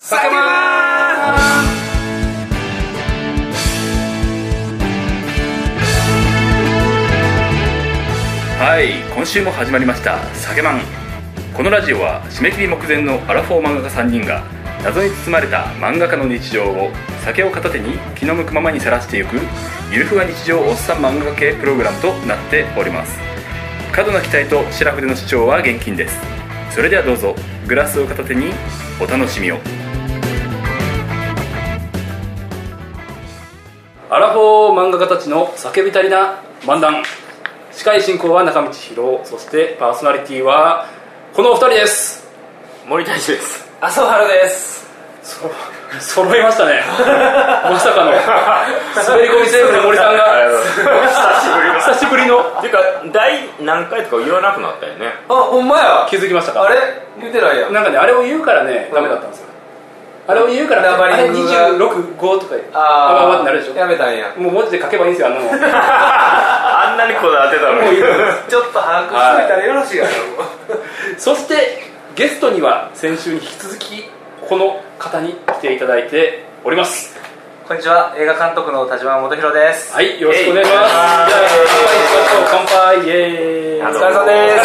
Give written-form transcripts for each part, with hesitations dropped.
酒まはい、今週も始まりました酒まん。このラジオは締め切り目前のアラフォー漫画家3人が謎に包まれた漫画家の日常を酒を片手に気の向くままにさらしていくゆるふわ日常おっさん漫画家系プログラムとなっております。過度な期待と白筆の主張は厳禁です。それではどうぞグラスを片手にお楽しみを。アラフォー漫画家たちの叫び足りな漫談。司会進行は中道博、そしてパーソナリティはこのお二人です。 森田です。 麻原です。 揃いましたねまさかの滑り込みセーフで森さんが久しぶりのっていうか第何回とか言わなくなったよね。 あ、ほんまや。 気づきましたか？ あれ言ってないやん。 なんかね、あれを言うからね、ダメだったんですよ。あれを言うから、 ナンバリングがあれ26、5とかあってなるでしょ。 やめたんや。 もう文字で書けばいいんですよ、あんなのあんなにこだわってたのに。 もういいちょっと把握しといたらよろしいかな。 そしてゲストには先週に引き続きこの方に来ていただいております。 こんにちは、映画監督の田島元宏です。 はい、よろしくお願いします。じゃあ乾杯、イエーイ。 お疲れ様です。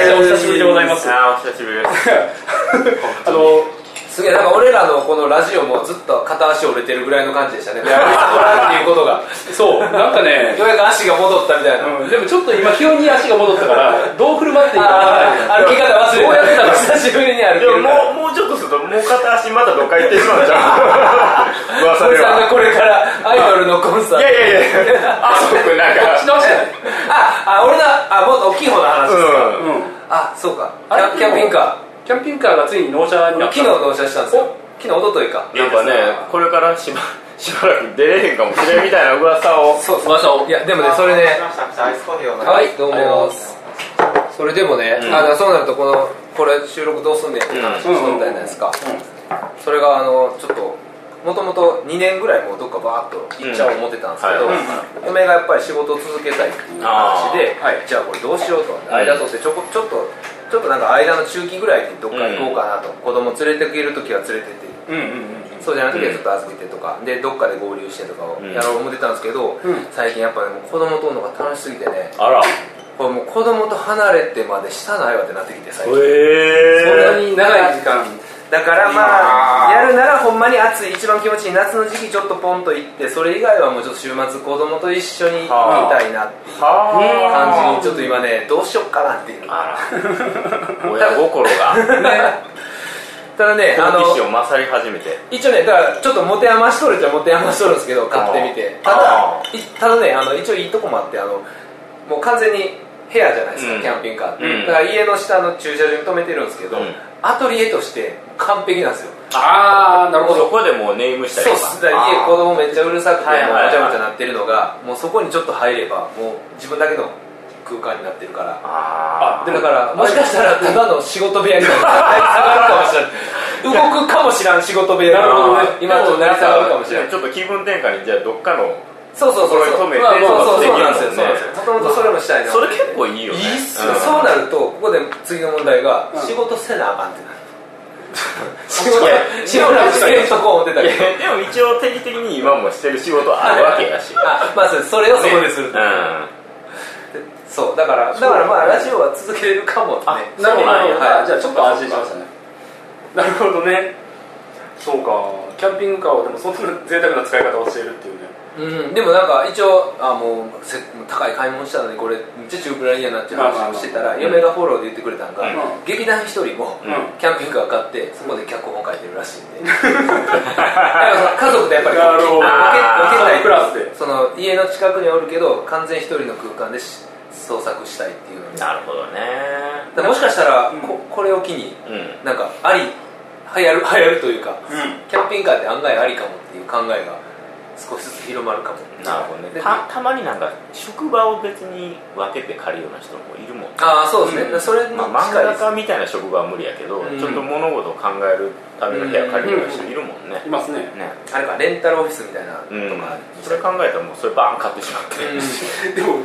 お久しぶりでございます。 お久しぶりです。 すげえ、なんか俺らのこのラジオもずっと片足折れてるぐらいの感じでしたね。やめてもらうっていうことが。 そう、なんかねようやく足が戻ったみたいな。 でもちょっと今急に足が戻ったからどう振る舞っていいか分からない。 歩き方忘れた。 どうやってたの？ 久しぶりに歩けでるから。 ももうちょっとするともう片足またどっか行ってしまうんじゃん噂で森さんがは。 これからアイドルのコンサート。 いやあそこなんかこっち直してない。 俺のもっと大きい方の話ですか。 うん。 そうか。 あれキャンピングカキャンピングカーがついに納車になー。 った。 昨日納車したんですよ。昨日、一昨日か。 なんかね、これからしばらく出れへんかもしれんみたいな噂を。 そう噂を。 いや、でもね、それね。はい、どうも。それでもね、そうなるとこれ収録どうすんねんっていう話をしとったじゃないですか。それがちょっともともと2年ぐらいもうどっかバーッと行っちゃおう思ってたんですけど、嫁がやっぱり仕事を続けたいっていう話で、じゃあこれどうしようと、間取ってちょっとなんか間の中期ぐらいでどっか行こうかなと、子供連れてける時は連れてってそうじゃない時はずっと預けてとかでどっかで合流してとかをやろう思ってたんですけど、最近やっぱねもう子供とるのが楽しすぎてね、 あら。 これもう子供と離れてまでしたないわってなってきて最近。 そんなに長い時間。 だからまあやるならほんまに暑い一番気持ちいい夏の時期ちょっとポンと行って、それ以外はもうちょっと週末子供と一緒にいたいなっていう感じにちょっと今ねどうしよっかなっていう。 あら。親心が。 ただね、 好奇心を勝り始めて。 一応ね、だからちょっと持て余しとるっちゃ持て余しとるんですけど、買ってみて。ただね、一応いいとこもあって、もう完全に部屋じゃないですか、キャンピングカーって。だから家の下の駐車場に止めてるんですけど、アトリエとして完璧なんですよ。 なるほど。 そこでもうネームしたりとか。 そうっす。家子供めっちゃうるさくて、もうごちゃごちゃなってるのが、もうそこにちょっと入れば、もう自分だけの空間になってるから。だからもしかしたらただの仕事部屋になるかもしれない。動くかもしらん仕事部屋が今ちょっと成り下がるかもしれない。 ちょっと気分転換にじゃあどっかのそう止めてそうなんですよ。もともとそれもしたいな。 それ結構いいよね。 いいっすよ。そうなるとここで次の問題が仕事せなあかんってなる。仕事してるとこ思ってたけど。 でも一応定期的に今もしてる仕事あるわけやし。 まあそれをそこでする。そうだからまあラジオは続けれるかもね。 なるほど。じゃあちょっと安心しましたね。なるほどね。そうか、キャンピングカーはでもそんな贅沢な使い方をしているっていうね。 でもなんか一応もう高い買い物したのにこれめっちゃ中古屋になっちゃう話をしてたら、嫁がフォローで言ってくれたのが、劇団一人もキャンピングカー買ってそこで脚本書いてるらしいんで家族でやっぱり分けたいクラスでその家の近くにおるけど完全一人の空間で創作したいっていうのに。 なるほどね。 もしかしたらこれを機になんか流行るというか、キャンピングカーって案外ありかもっていう考えが少しずつ広まるかも。 なるほどね。たまになんか職場を別に分けて借りるような人もいるもんね。 そうですね。それに漫画家みたいな職場は無理やけど、ちょっと物事を考えるための部屋借りるような人いるもんね。 いますね。 あれかレンタルオフィスみたいなとか。 それ考えたらもうそれバーン買ってしまって。 でも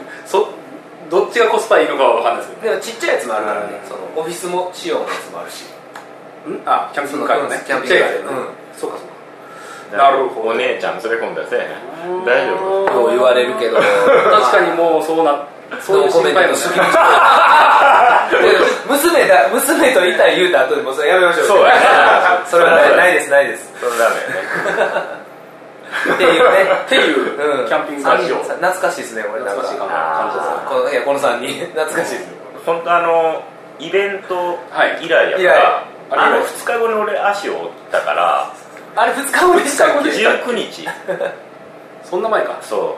どっちがコスパいいのかは分かんないですけど。 でもちっちゃいやつもあるからね。そのオフィスも仕様のやつもあるし。 あ、キャンピングカーね。 キャンピングカーで、 そうかそうか。なるほど。 お姉ちゃん連れ込んだせえ大丈夫と言われるけど、 確かにもうそういう心配もする。 娘といたい言うた後でもそれやめましょう。 そうやね。 それはないですないです。 それダメやね。 っていうね。 っていうキャンピングカー仕様。 懐かしいですね、これ。 懐かしいかな。この3人懐かしいです。 本当イベント以来やから、2日後に俺足を折ったから、 あれ2日後でしたっけ ？19日。 そんな前か。 そう。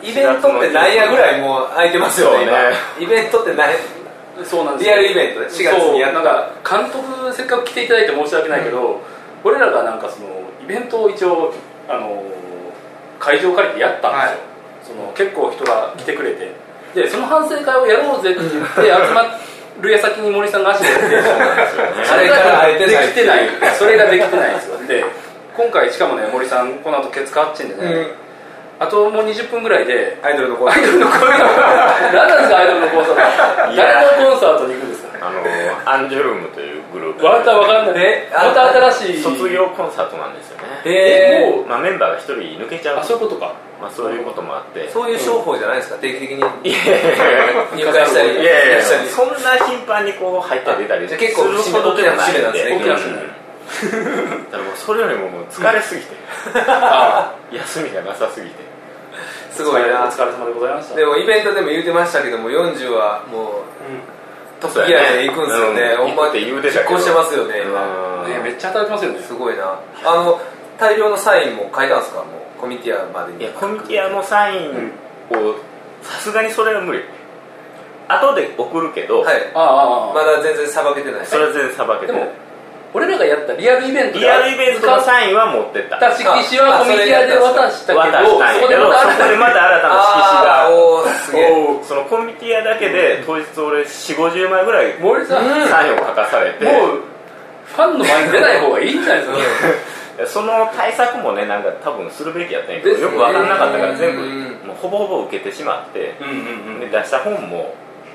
イベントって何夜ぐらいもう空いてますよね。イベントって何？ そうなんです。 リアルイベントで4月にやった。 なんか監督せっかく来ていただいて申し訳ないけど、俺らがなんかそのイベントを一応会場を借りてやったんですよ。結構人が来てくれて、でその反省会をやろうぜって言って集まる矢先に森さんが足を折って、それができてない。それができてないんですよ。で今回しかもね、森さんこの後ケツカッチンでね、あともう20分ぐらいでアイドルのコンサート。 何なんですかアイドルのコンサート。誰のコンサートに行くんですか。 アンジュルームというグループ。 またわかんない。また新しい卒業コンサートなんですよね。 もうメンバーが1人抜けちゃう。 そういうことか。 そういうこともあって。 そういう商法じゃないですか、定期的に入会したり。 いやそんな頻繁にこう入ったり出たりするほどでもないんで。だからもうそれよりも疲れすぎて、休みがなさすぎて。 すごいな。 お疲れ様でございました。 でもイベントでも言うてましたけども、40はもうトップギアで行くんですよね。ほんまって実行してますよね今。 めっちゃ働いてますよね。 すごいな。大量のサインも書いたんですか、もうコミティアまでに。 いや、コミティアのサインをさすがにそれは無理。後で送るけど、 まだ全然さばけてない。 それは全然さばけてない。 俺らがやったリアルイベントのサインは持ってった。 色紙はコミティアで渡したけど、 そこでまた新たな色紙が、 すそのコミティアだけで当日俺4、50枚ぐらいサインを書かされて、 もうファンの前に出ない方がいいんじゃないですか。 その対策もね、なんか多分するべきやったんやけど、よく分かんなかったから全部もうほぼほぼ受けてしまって、で出した本も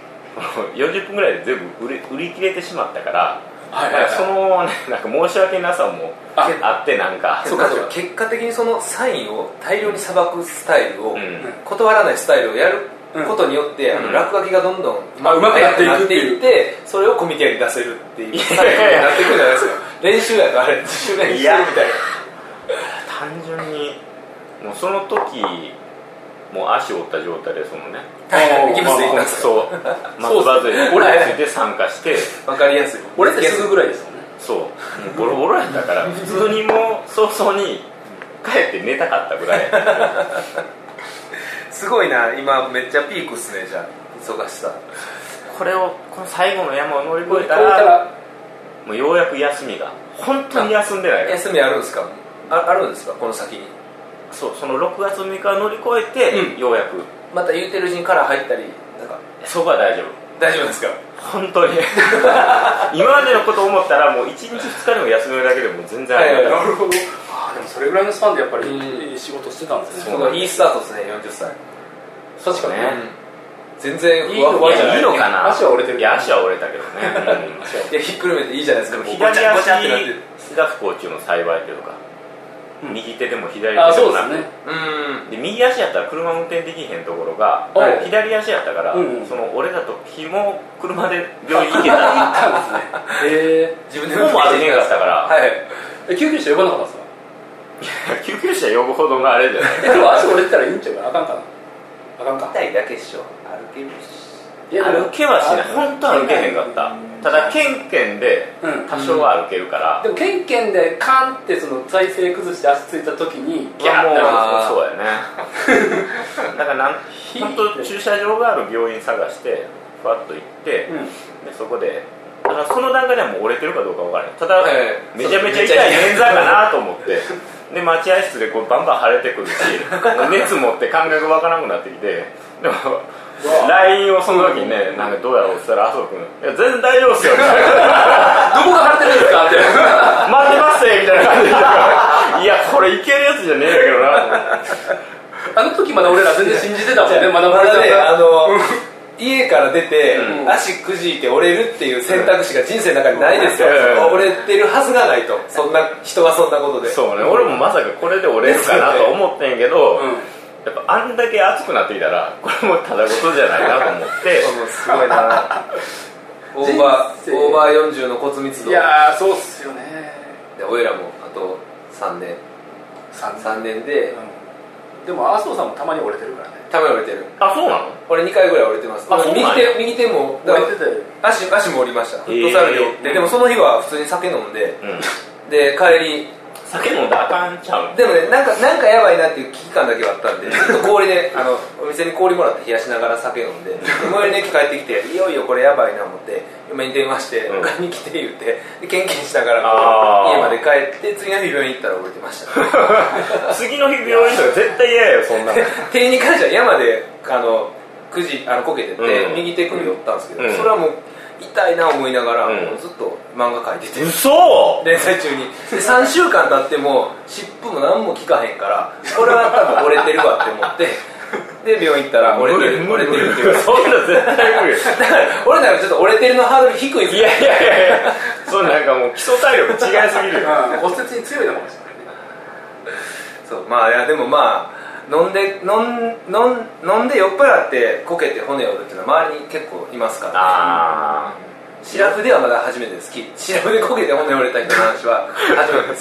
40分ぐらいで全部売り切れてしまったから、そのね、なんか申し訳なさもあって、なんか結果的にそのサインを大量にさばくスタイルを、断らないスタイルをやることによって、落書きがどんどんうまくなっていって、それをコミティアに出せるっていうスタイルになっていくんじゃないですか。練習やとあれ自主練習みたいな。 単純にもうその時もう足を折った状態で、そのね、 ギブスでいったんですか。 そう松葉杖について参加して、 分かりやすい。 俺ってすぐぐらいですもんね。 そう、もうボロボロやったから普通にもう早々に帰って寝たかったぐらい。 すごいな、今めっちゃピークっすね。じゃあ忙しさ、 この最後の山を乗り越えたらもうようやく休みが、本当に休んでないから。 休みあるんですか。あるんですか、この先に。 そう、その6月6日を乗り越えて、ようやくまた言うてるうちにカラー入ったりなんか。 そこは大丈夫。 大丈夫ですか。 本当に今までのことを思ったらもう1日2日でも休めるだけでも全然あり。 なるほど。でもそれぐらいのスパンでやっぱり仕事してたんですね。 いいスタートですね、40歳。 確かにね。 全然いいのかな。 足は折れてる。 いや、足は折れたけどね。 いや、ひっくるめていいじゃないですか。 左足が不幸中の幸いというか、右手でも左手でもなく、で右足やったら車運転できへんところが左足やったから、その折れた時も車で病院行けた。 行ったんですね。 自分でも歩けなかったから。 救急車呼ばなかったんですか。 救急車呼ぶほどがあれじゃない。 でも足折れてたらいいんちゃうかな。あかんかな。あかんか。 痛いだけっしょ。歩けるし。 歩けはしない。本当は歩けへんかった。ただケンケンで多少は歩けるから。 でもケンケンでカンってその体勢崩して足ついた時にギャーってそうやね。だから本当駐車場がある病院探してふわっと行って、でそこで。だからその段階ではもう折れてるかどうか分からない。ただめちゃめちゃ痛い捻挫かなと思って。で待合室でこうバンバン腫れてくるし、熱持って感覚わからなくなってきて、でも LINE をその時にね、なんかどうやろうって言ったら麻生君、いや全然大丈夫っすよみたいな。 どこが腫れてるんですかって待ってますみたいな感じで、いやこれいけるやつじゃねえんだけどな。 あの時まだ俺ら全然信じてたもんね。まだね、 家から出て、足くじいて折れるっていう選択肢が人生の中にないですよ、折れてるはずがないと、そんな人がそんなことで。 そうね、俺もまさかこれで折れるかなと思ってんけど、やっぱあんだけ熱くなってきたらこれもただ事じゃないなと思ってすごいなオーバー40の骨密度。 いやーそうっすよね。 で俺らもあと3年で、 でも麻生さんもたまに折れてるからね。 たまに折れてる。 あ、そうなの？ 俺2回ぐらい折れてます。右手も折れてたよ。 足も折りました。フットサルで折って、でもその日は普通に酒飲んで、で帰り酒飲んだらあかんちゃう。 でもね、なんかやばいなっていう危機感だけはあったんで、ちょっと氷でお店に氷もらって冷やしながら酒飲んで、最寄りの駅帰ってきて、いよいよこれやばいな思って嫁に電話して「迎えに来て」言ってでケンケンしながら家まで帰って次の日病院行ったら折れてました次の日病院とか絶対嫌よそんなの。 手に関しては山でくじこけてて、右手首折ったんですけど、それはもう痛いな思いながら、もうずっと漫画描いてて、 嘘連載中にで3週間経っても湿布も何も効かへんから、これは多分折れてるわって思ってで病院行ったら折れてるっていう。 そんな絶対無理。 だから俺なんかちょっと折れてるのハードル低いんですよ。 いやそうなんかもう基礎体力違いすぎるよ。 骨折に強いのかもしれないね。 そういやでも飲んで酔っ払ってこけて骨を折るっていうのは周りに結構いますからね。シラフではまだ初めてです。シラフでこけて骨折れた人の話は初めてです。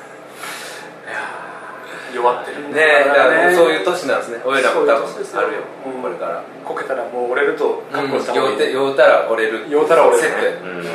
弱ってるね。だからそういう年なんですね。俺らも多分あるよ、これから。 こけたらもう折れると覚悟した方がいい。 酔うたら折れる。 酔うたら折れる。 セットや。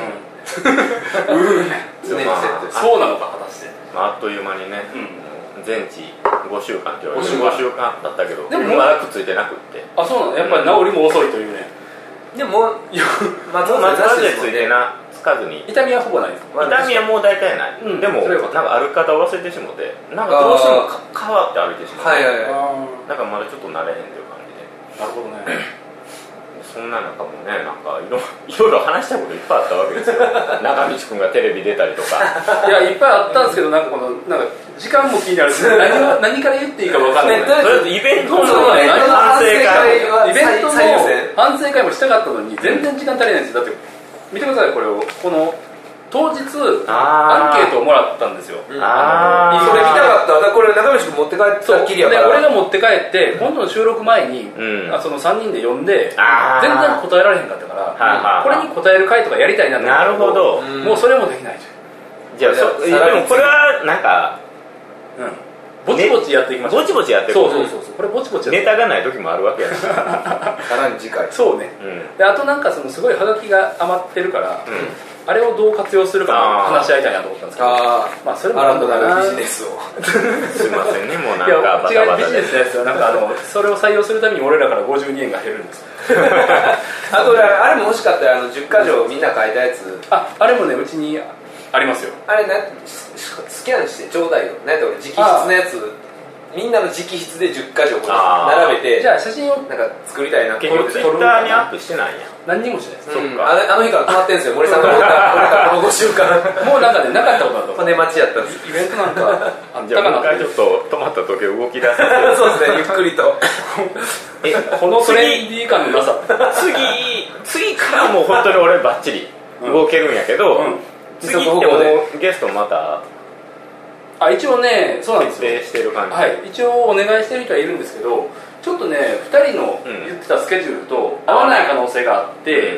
常にセットです。 そうなのか果たして。 あっという間にね、全治5週間って言われて5週間だったけど、でもまだくっついてなくって。 あ、そうなの。やっぱり治りも遅いというね。 でも松葉杖ついてつかずに痛みはほぼないです。 痛みはもう大体ない。でもなんか歩き方を忘れてしもて、なんかどうしても変わって歩いてしまう。だからまだちょっと慣れへんという感じで。 なるほどね。 そんな中もね、なんかいろいろ話したこといっぱいあったわけですよ。中道くんがテレビ出たりとか。 いや、いっぱいあったんですけど、なんか時間も気になるし、何から言っていいか分かんない。 とりあえずイベントの反省会、 イベントの反省会もしたかったのに全然時間足りないんですよ。だって見てください、この当日アンケートをもらったんですよ。 それ見たかった。これ中道君持って帰ってたっきりやから。 俺が持って帰って今度の収録前にその3人で呼んで全然答えられへんかったからこれに答える回とかやりたいなって。 なるほど。 もうそれもできないじゃん。じゃあでもこれはなんかぼちぼちやっていきましょう。 ぼちぼちやっていく。 そうこれぼちぼちネタがない時もあるわけやし。 さらに次回。 そうね。であとなんかすごいハガキが余ってるからあれをどう活用するか話し合いたいなと思ったんですけど、まあそれも新たなるビジネスを。 すいませんね、もうなんかバタバタで。 違うビジネスのやつはなんかそれを採用するために俺らから52円が減るんです。 あとあれも欲しかったら10か条みんな書いたやつ。 あれもねうちにありますよ。 あれスキャンしてちょうだいよ。なんか俺直筆のやつ。みんなの直筆で10か条並べて、 じゃあ写真をなんか作りたいな。 結局ツイッターにアップしてないんや。 何にもしてないです。 そっか。 あの日から止まってんですよ。森さんがこの5週間もうなんかねなかったことだと骨待ちやったんです。 イベントなんかあったじゃあかな。 もう一回ちょっと止まった時動き出す。 そうですね、ゆっくりと。 このトレンディー感のなさ。 次からもう本当に俺バッチリ動けるんやけど、次ってもうゲストまた一応ね、そうなんですよ。 してる感じ。 はい、一応お願いしてる人はいるんですけど、ちょっとね、2人の言ってたスケジュールと合わない可能性があって、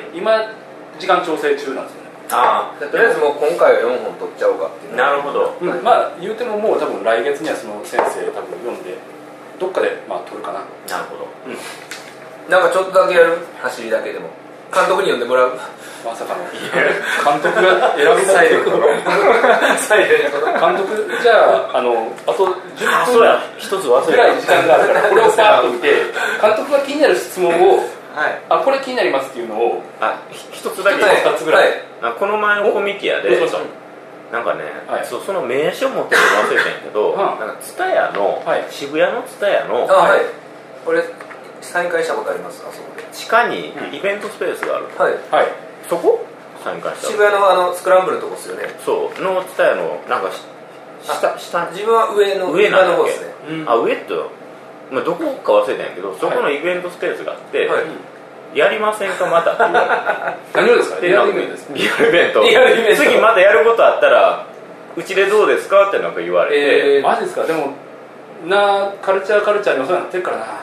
今、時間調整中なんですよね。 とりあえずもう今回は4本取っちゃおうかっていう。 なるほど。 まあ、言うてももう多分来月にはその先生多分読んで、どっかでまあ取るかな。 なるほど。 なんかちょっとだけやる、走りだけでも。監督に呼んでもらう。 まさかの監督が選ぶサイレント監督じゃあと10分一つ忘れぐらい時間があるからこれをパーッと見て監督が気になる質問をこれ気になりますっていうのを一つだけ 2つぐらいこの前のコミティアでなんかねその名刺を持ってるの忘れてんけどなんかTSUTAYAの渋谷のTSUTAYAの俺サイン会したことあります。あそこで地下にイベントスペースがある。 はいそこサイン会した。 渋谷のスクランブルのとこですよね。 そうのTSUTAYAのなんか下自分は上の方ですね。 上ってどこか忘れたんやけどそこのイベントスペースがあってやりませんかまたって言われて何をですか？リアルイベントですか？ リアルイベント次またやることあったらうちでどうですかってなんか言われて、 マジですか？でもカルチャーにもそうなってるからな。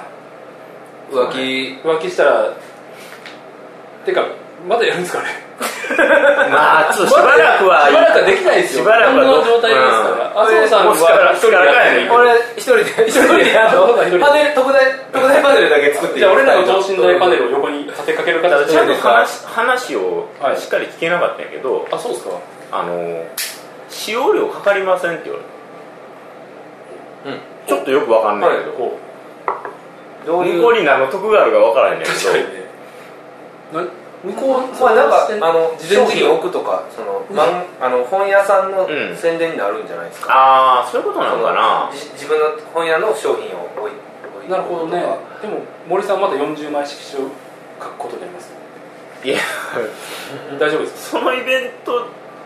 浮気したらてかまだやるんですかねまあちょっとしばらくはできないですよ。 しばらくはこの状態ですから。麻生さんは一人で俺一人でパネル特大パネルだけ作って。 じゃあ俺らの等身大パネルを横に立てかける形でちゃんと話をしっかり聞けなかったんやけど、 あ、そうですか。 使用料かかりませんって言われて、ちょっとよくわかんないけど、向こうに何の得があるかわからへんねんけど、 向こうはなんか商品を置くとか本屋さんの宣伝になるんじゃないですか。 ああ、そういうことなのかな。 自分の本屋の商品を置いて。 なるほどね。でも森さんまだ40枚色紙を書くことになります。 いや大丈夫ですか？そのイベント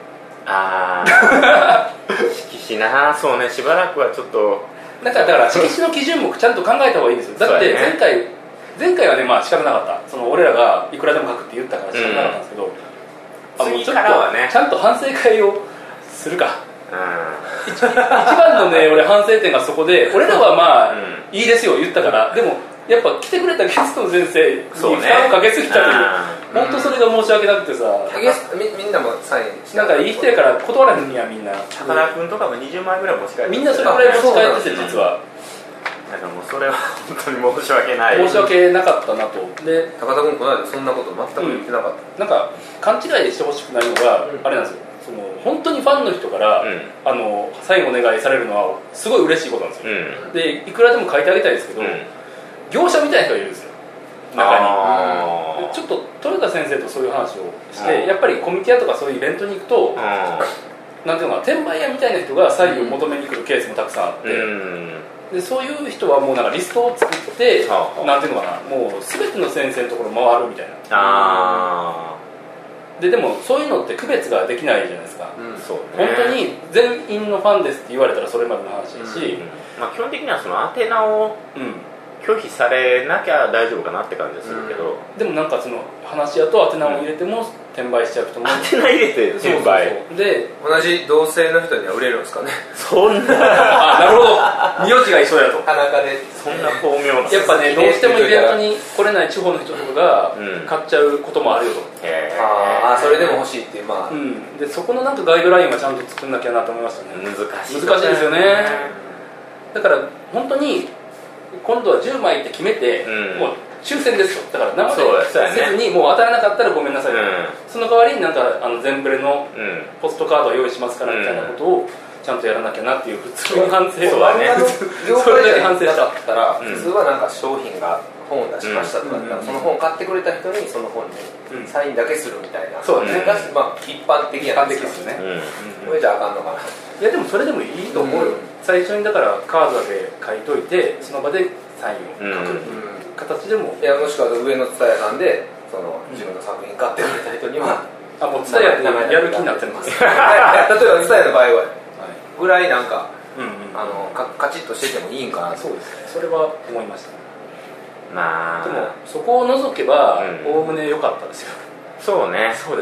色紙な、そうね、しばらくはちょっとだから色紙の基準もちゃんと考えた方がいいんですよ。だって前回はね、まあ仕方なかった。その俺らがいくらでも書くって言ったから仕方なかったんですけど、 次からはね、 ちゃんと反省会をするか。一番のね、俺反省点がそこで、俺らはまあ、いいですよ言ったから、でもやっぱ来てくれたゲストの先生に負担をかけすぎたという、本当それが申し訳なくてさ。 みんなもサインして、 なんかいい人やから断らへんにはみんな。 高田君とかも20枚ぐらい持ち帰って、 みんなそれぐらい持ち帰ってて実は。 だからもうそれは本当に申し訳ない。 申し訳なかったなと。で、 高田君この間そんなこと全く言ってなかった。 なんか勘違いしてほしくないのが、あれなんですよ。その本当にファンの人から、サインお願いされるのはすごい嬉しいことなんですよ。で、いくらでも書いてあげたいですけど、業者みたいな人がいるんですよ。中に。ちょっと豊田先生とそういう話をして、やっぱりコミティアとかそういうイベントに行くと、なんていうのかな、転売屋みたいな人がサインを求めに来るケースもたくさんあって。でそういう人はもうなんかリストを作ってなんていうのかな、もう全ての先生のところ回るみたいな。でもそういうのって区別ができないじゃないですか。本当に全員のファンですって言われたらそれまでの話だし、 まあ基本的にはその宛名を拒否されなきゃ大丈夫かなって感じするけど、 でもなんかその話やと宛名を入れても転売しちゃう人も、 宛名入れて転売で同じ同性の人には売れるんですかね。 そんななるほど、名字が一緒だと田中でそんな巧妙な、 やっぱね、どうしてもイベントに来れない地方の人とかが買っちゃうこともあるよと。 それでも欲しいっていう、まあ、でそこのなんかガイドラインはちゃんと作んなきゃなと思いましたね。 難しいですよね。だから本当に今度は10枚って決めて、もう抽選ですよ。だから生でせずにもう当たらなかったらごめんなさい、その代わりになんか全ブレのポストカードは用意しますからみたいなことをちゃんとやらなきゃなっていう普通の反省はね。 それだけ反省しちゃったら、普通はなんか商品が本を出しましたとかだったら、その本を買ってくれた人にその本にサインだけするみたいな、 そうね、 まあ一般的なですよね。 これじゃあかんのかな。 いやでもそれでもいいと思うよ。最初にだからカードだけ書いといて、その場でサインを書く形でも、 いやもしくは上の蔦屋さんでその自分の作品買ってくれた人には、 もう蔦屋でやる気になってます。例えば蔦屋の場合はぐらいなんかカチッとしててもいいんかな。 そうですね、それは思いました。 まあでもそこを除けばおおむね良かったですよ。 そうね、 そうです。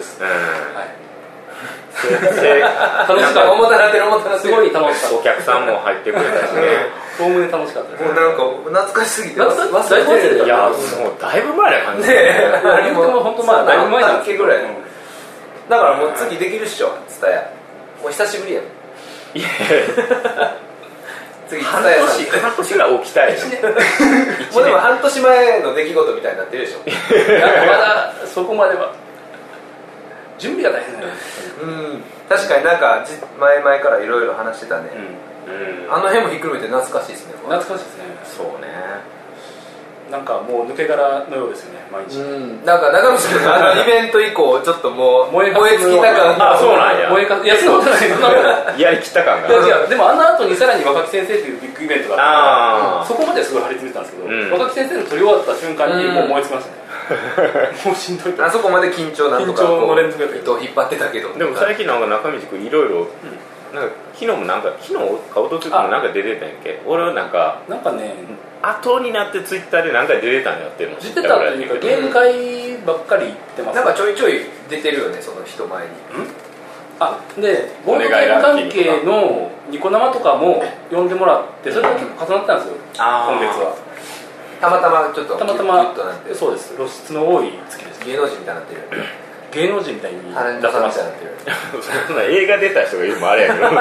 楽しかった。 思ったなってる思ったなってる。 すごい楽しかった。 お客さんも入ってくれたしね。 おおむね楽しかったです。 もうなんか懐かしすぎて忘れてる。 いやもうだいぶ前な感じ。 言うても本当まあだいぶ前なんけぐらい。だからもう次できるっしょ、蔦屋。もう久しぶりやん。 いや次半年ぐらい起きたい。 もうでも半年前の出来事みたいになってるでしょ。 まだそこまでは準備が大変だよね。 確かになんか前々からいろいろ話してたね。あの辺もひっくるめて懐かしいですね。 懐かしいですね。 そうね。 なんかもう抜け殻のようですよね、毎日。 なんか長渕君のイベント以降ちょっともう燃え尽きた感が。 そうなんや。 いやそうじゃないの。 やりきった感が。 いやでもあの後にさらに若木先生というビッグイベントがあって、そこまですごい張り詰めてたんですけど、若木先生の撮り終わった瞬間にもう燃え尽きましたね。もうしんどいと。 あそこまで緊張なんとかの連続やったけ糸を引っ張ってたけど。 でも最近なんか中道君いろいろなんか昨日かおとついもなんか出てたんやっけ。俺はなんかね後になってツイッターでなんか出てたんやってるの出てたっていうかゲーム会ばっかり行ってます、 なんかちょいちょい出てるよね、その人前に。 でボードゲーム関係のニコ生とかも呼んでもらって、それが結構重なったんですよ、今月は。 たまたまちょっとたまたまそうです、露出の多い月です。 芸能人みたいになってる。 芸能人みたいにタレントさんみたいになってる。 そんな映画出た人が言うのもあれやけど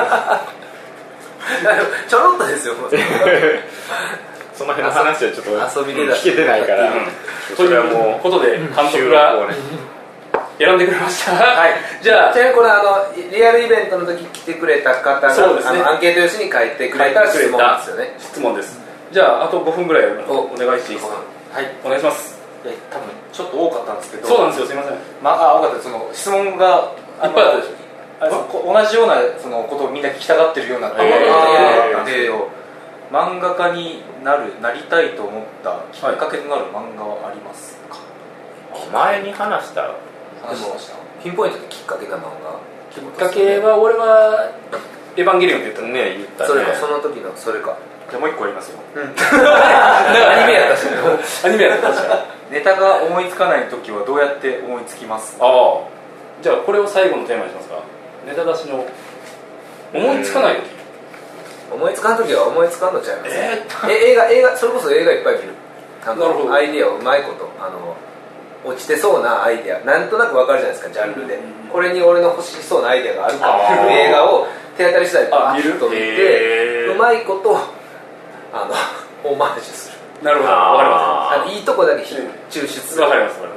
ちょろっとですよその辺の話はちょっと遊びでだ聞けてないから、 ということで監督が選んでくれました。はい、じゃあちなみにこれリアルイベントの時来てくれた方が、 そうですね、 アンケート用紙に書いてくれた質問ですよね。 質問です。じゃああと5分ぐらいお願いしていいですか。 はい、 お願いします。 多分ちょっと多かったんですけど。 そうなんですよ、すいません。 多かったです。その質問がいっぱいあったでしょ。 同じようなそのことをみんな聞きたがってるようなことがあったんですけど、漫画家になりたいと思ったきっかけとなる漫画はありますか。 前に話したピンポイントできっかけが漫画。 きっかけは俺はエヴァンゲリオンって言ったね。言ったね。 それかその時のそれか。 じゃあもう一個ありますよ。 アニメやったしね。 アニメやったし。 ネタが思いつかない時はどうやって思いつきますか。 じゃあこれを最後のテーマにしますか。ネタ出しの思いつかない時。 思いつかん時は思いつかんのちゃいます。映画それこそ映画いっぱい見る。 なるほど。 アイディアをうまいこと落ちてそうなアイディア、なんとなく分かるじゃないですか、ジャンルで。これに俺の欲しそうなアイディアがあるかっていう映画を手当たり次第バーッと見て、うまいことオマージュする。 なるほど、分かります。 いいとこだけ抽出する。 分かります、分かります。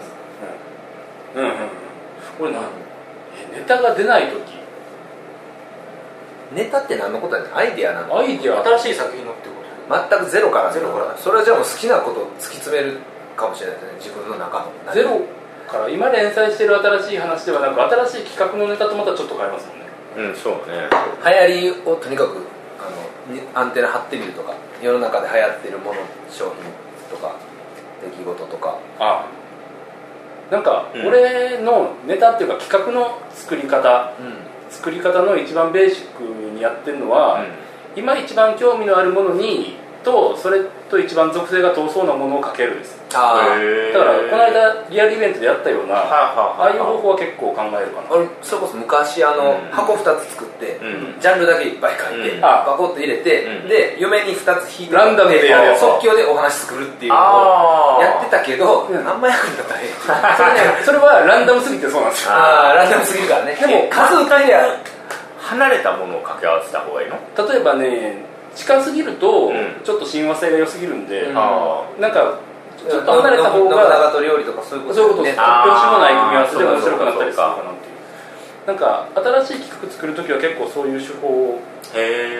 これネタが出ない時。 ネタって何のことやねん。アイディアなの。 アイディア、 新しい作品のってこと。 全くゼロから。それはじゃあもう好きなことを突き詰めるかもしれないですね、自分の中の。 ゼロから今連載してる新しい話ではなく、新しい企画のネタとまたちょっと変えますもんね。 そうね。 流行りをとにかくアンテナ張ってみるとか、世の中で流行ってるもの、商品とか出来事とか。 なんか俺のネタっていうか企画の作り方の一番ベーシックにやってるのは、今一番興味のあるものにとそれと一番属性が遠そうなものをかけるんです。だからこの間リアルイベントでやったようなああいう方法は結構考えるかな。 俺それこそ昔箱2つ作ってジャンルだけいっぱい書いてバコッと入れて、で嫁に2つ引いてランダムでやるやつ、 即興でお話作るっていうのをやってたけど、あんま役に立たへん。 それはランダムすぎてそうなんですよ。 ランダムすぎるからね。 でも数打ってや離れたものを掛け合わせた方がいいの。 例えばね、近すぎるとちょっと親和性が良すぎるんで、なんかちょっと離れた方が長と料理とかそういうこと突拍子もない組み合わせで面白くなったりするかなっていう。なんか新しい企画作るときは結構そういう手法を使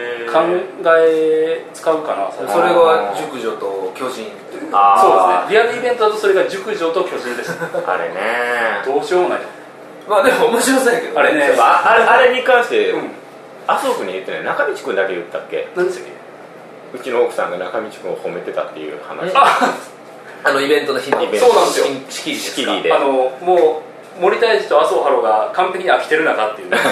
うかな。 それは熟女と巨人っていう。 そうですね、リアルイベントだとそれが熟女と巨人です。 あれね、 どうしようもない。 まあでも面白そうやけどあれね。 あれに関して麻生君に言ってない、中道君だけ言ったっけ。 何でしたっけ。うちの奥さんが中道君を褒めてたっていう話。 イベントの日のそうなんですよ、 仕切りでもう森大志と麻生ハロが完璧に飽きてる中っていう企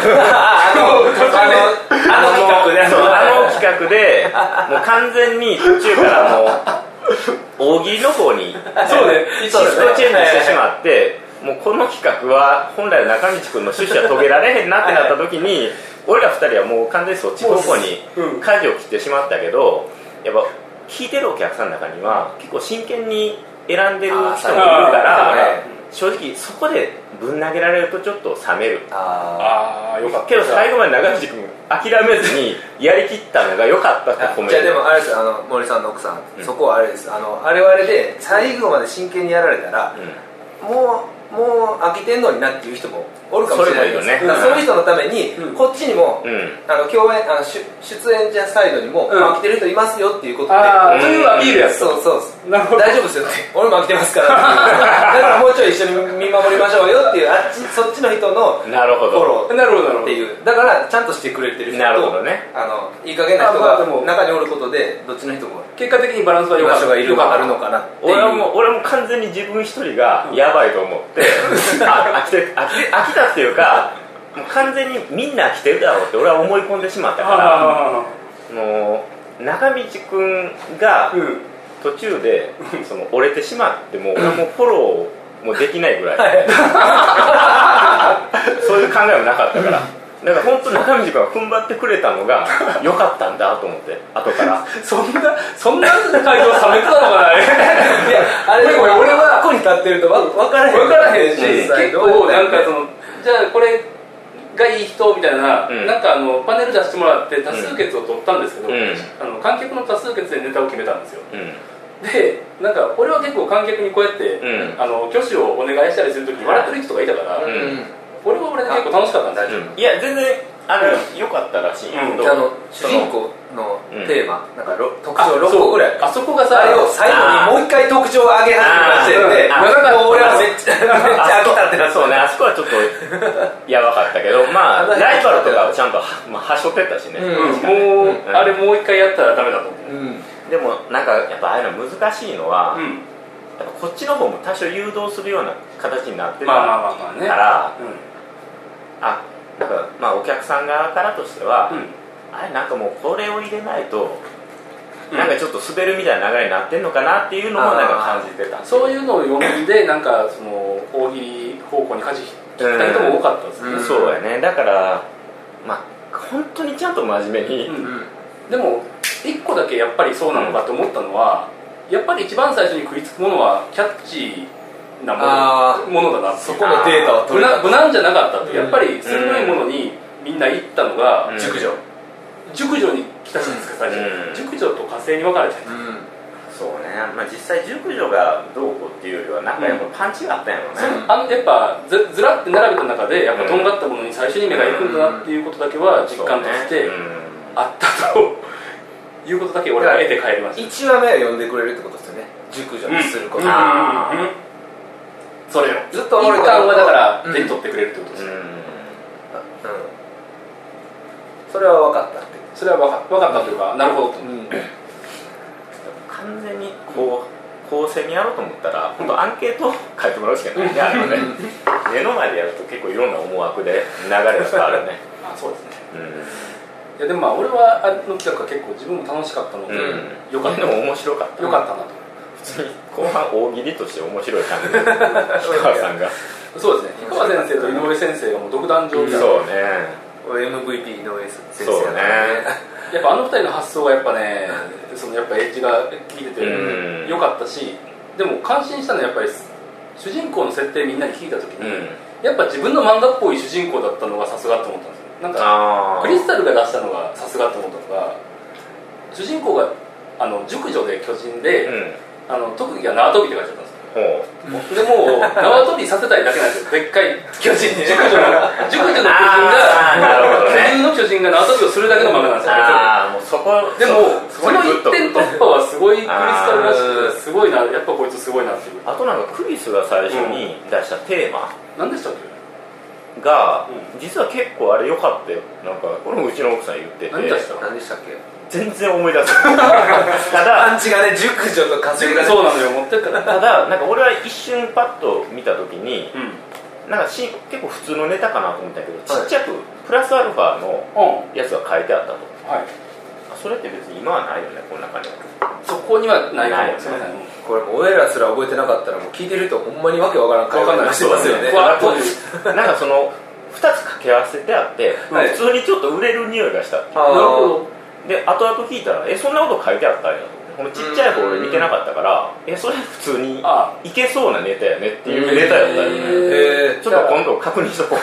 画でもう完全に途中からもう大喜利の方にそうね、 シフトチェンジしてしまって、もうこの企画は本来の中道君の趣旨は遂げられへんなってなった時に俺ら2人はもう完全にそっち方向に舵を切ってしまったけど、やっぱ聞いてるお客さんの中には結構真剣に選んでる人もいるから正直そこでぶん投げられるとちょっと冷める。 よかったけど最後まで中道君諦めずにやりきったのが良かったって褒める。 じゃあでもあれです森さんの奥さん、そこはあれです、あれはあれで最後まで真剣にやられたら、もう飽きてんのになっていう人もおるかもしれないです。そういう人のためにこっちにも共演出演者サイドにも飽きてる人いますよっていうことで、 というアピールやつ。 そう大丈夫ですよって、俺も飽きてますからだからもうちょい一緒に見守りましょうよっていう、そっちの人のフォローっていう、だからちゃんとしてくれてる人といい加減な人が中におることでどっちの人も結果的にバランスは良かった。 あるのかなっていう。 俺も完全に自分一人がやばいと思って飽きたっていうか、 もう完全にみんな来てるだろうって俺は思い込んでしまったからもう中道くんが途中でその折れてしまっても俺はもうフォローもできないぐらいそういう考えもなかったからだから本当中道君が踏ん張ってくれたのが良かったんだと思って後からそんな態度冷めてたのかな。いやあれでも俺はここに立ってると分からへんし結構なんかそのじゃあこれがいい人みたいな、なんかパネル出してもらって多数決を取ったんですけど、観客の多数決でネタを決めたんですよ、でなんか俺は結構観客にこうやって、挙手をお願いしたりするときに笑ってる人がいたから、俺は俺で結構楽しかったんですよ、 いや全然良かったらしいけど、 主人公のテーマなんか特徴6個ぐらいあそこがさあれを最後にもう一回特徴を上げ始めましてもう俺はめっちゃ飽きたってなってそうねあそこはちょっとやばかったけどまあライバルとかはちゃんとはしょってたしね、 もうあれもう一回やったらダメだと思う、 でもなんかやっぱああいうの難しいのは、やっぱこっちの方も多少誘導するような形になってるからなんかまあお客さん側からとしては、あれなんかもうこれを入れないと、なんかちょっと滑るみたいな流れになってんのかなっていうのもなんか感じてた。 そういうのを読んでなんかその大喜利方向に舵切った人も多かったですね、 そうやね。だからまあ本当にちゃんと真面目に、 でも一個だけやっぱりそうなのかと思ったのは、やっぱり一番最初に食いつくものはキャッチーなものだなって。 そこのデータは取れた。 無難じゃなかったって、やっぱり鋭いものにみんな行ったのが熟女に来たじゃないですか最初、熟女と火星に分かれて、 そうね。まあ実際熟女がどうこうっていうよりはなんかやっぱパンチがあったんやろね、 やっぱずらって並べた中でやっぱとんがったものに最初に目が行くんだなっていうことだけは実感としてあったということだけ俺は得て帰りました。 1話目は読んでくれるってことですよね、熟女にすること、 それをずっと一巻はだから手に取ってくれるってことです、 それは分かったって。 それは分かったというか、なるほどと、 完全にこう公正にやろうと思ったら本当アンケート書いてもらうしかないね、目の前でやると結構いろんな思惑で流れが変わるね。 そうですね、いやでもまあ俺はあの企画は結構自分も楽しかったので、よかった。 でも面白かった。 よかったなと。 普通に後半大喜利として面白い感じで氷川さんが。 そうですね。氷川先生と井上先生がもう独壇場みたいな。 そうね。 MVP 井上先生そうね。 やっぱあの二人の発想がやっぱね、そのやっぱエッジが効いててよかったし、でも感心したのはやっぱり主人公の設定みんなに聞いたときに、やっぱ自分の漫画っぽい主人公だったのがさすがと思ったんですよ。なんかクリスタルが出したのがさすがと思ったのが、主人公が熟女で巨人で、特技が縄跳びって書いてあったんですよ。でも縄跳びさせたいだけなんですよ。でっかい巨人に熟女の巨人が巨人が縄跳びをするだけの漫画なんですよ。 もうそこでもその一点突破はすごいクリスタルらしくて、すごいな、やっぱこいつすごいなっていう。 あとなんかクリスが最初に出したテーマ、 何でしたっけが、実は結構あれ良かったよ。なんかこのうちの奥さん言ってて。 何でしたっけ。 全然思い出せないただパンチがね、熟女と稼ぎがね、 そうなのよ、持ってったら。 ただなんか俺は一瞬パッと見た時に、なんか結構普通のネタかなと思ったけど、ちっちゃくプラスアルファのやつが書いてあったと、それって別に今はないよね、この中には。 そこにはないかもしれない。 これもう俺らすら覚えてなかったらもう聞いてる人ほんまにわけわからん会話してますよね。 なんかその2つ掛け合わせてあって、普通にちょっと売れる匂いがしたっていう。 なるほど。 で後々聞いたらそんなこと書いてあったんやと。このちっちゃい方俺見てなかったからそれ普通にいけそうなネタやねっていうネタやったよね。ちょっと今度確認しとこう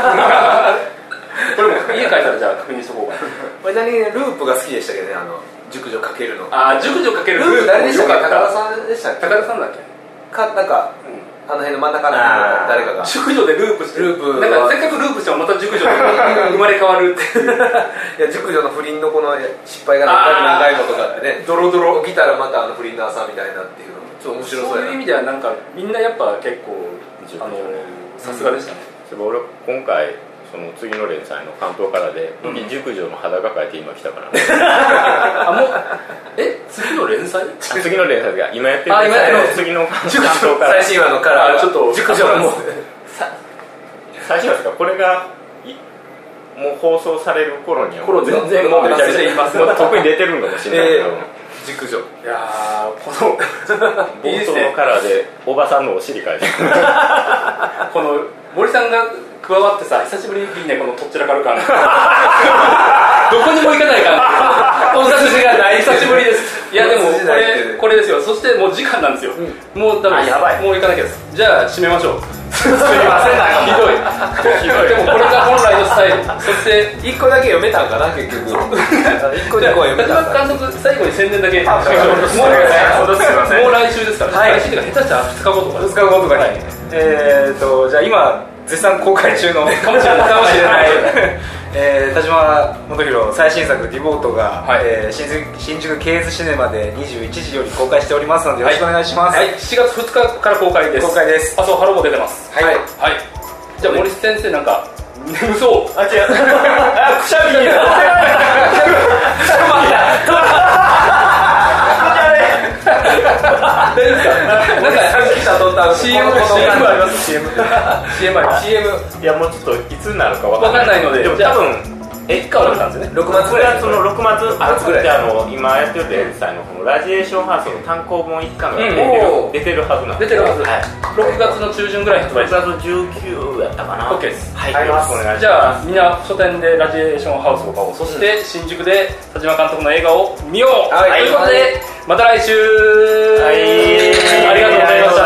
これも家帰ったらじゃあ確認しとこうかな。 これ何ループが好きでしたけどね、熟女かけるの。 熟女かけるループ誰でしたっけ。高田さんでしたっけ。 高田さんだっけなんかあの辺の真ん中の誰かが熟女でループしてループなんかせっかくループしてもまた熟女が生まれ変わるっていういや熟女の不倫のこの失敗が何回もとかってね、ドロドロ起きたらまた不倫の朝みたいなっていうのちょっと面白そうやな。 そういう意味ではなんかみんなやっぱ結構さすがでしたね。 俺今回その次の連載の関東からで熟女の裸描いて今来たからもう次の連載次の連載が今やってる連載の次の関東から最新話のカラーちょっと熟女の最新話ですか。これがもう放送される頃には全然もうめちゃめちゃ言いますもう特に出てるのかもしれないけど、 熟女。 いやー、この冒頭のカラーでおばさんのお尻描いてるこの森さんが加わってさ、久しぶりにね、このとっちらかる感どこにも行かない感お筋がない、久しぶりです。いやでもこれですよ。そしてもう時間なんですよ、もう多分やばい、 もう行かなきゃです。じゃあ締めましょうすみません、ひどいでもこれが本来のスタイル。そして 1個だけ読めたんかな、結局。1個2個読めたんかな。 監督、最後に宣伝だけもう来週ですから、来週というか下手したら2日後とか 2日後とかに、じゃあ今絶賛公開中のかもしれない田島元宏最新作「ディボートが」新宿ケーズシネマで21時より公開しておりますのでよろしくお願いします。 はい、7月2日から公開です。 公開です。 あとハロも出てます。 はい、 じゃあ森先生なんか眠そう。 あ、違うくしゃみに大丈夫ですか？なんかさっき撮った CM あります。 CM いやもうちょっといつになるかわかんないので、 でも多分いつかはなんですね。 6月ぐらい。 その6月ぐらいで今やってるデザインのこのラジエーションハウスの単行本1巻が出てるはずなんで。 出てるはず。6月の中旬ぐらいに発売 6月19やったかな。 OK です。 はい、よろしくお願いします。 じゃあみんな書店でラジエーションハウスを買おう。そして新宿で田島監督の映画を見よう。ということでまた来週。ありがとうございました。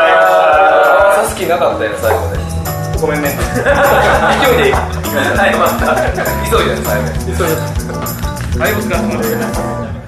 さすきなかったよ最後で。 ごめんね。勢いでいい。 はい、また急いで最後。 急いで。はい、お疲れ様です。